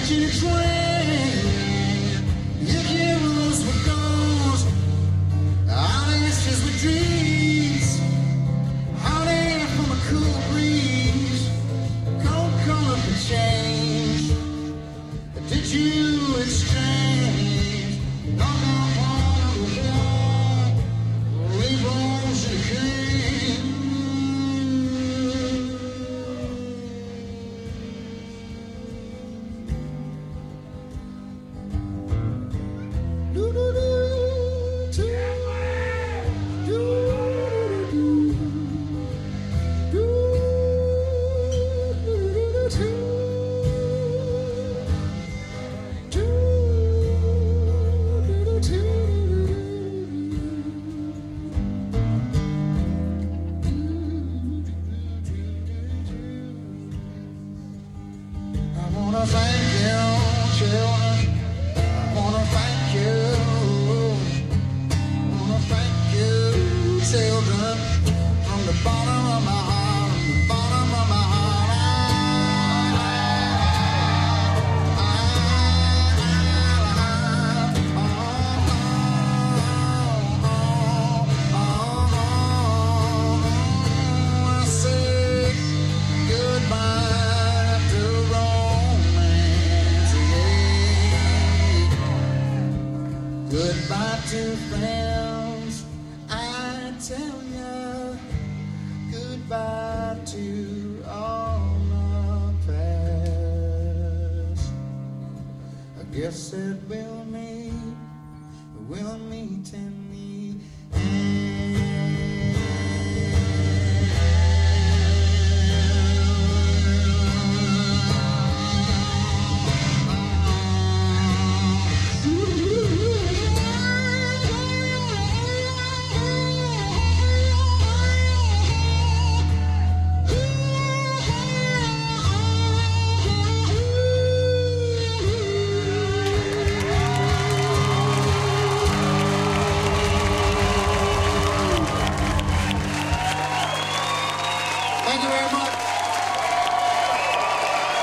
catching a train. Your heroes were ghosts, our ashes were dreams. Hot air from a cool breeze, cold color for change. Did you exchange? Knock on the wall, leave rose and came. I wanna thank you, children. I wanna thank you. I wanna thank you, children. From the bottom of my heart, from the bottom of my heart. I say goodbye to romance, yeah. Goodbye to friends, I tell ya. Goodbye to all the past. I guess that we'll meet in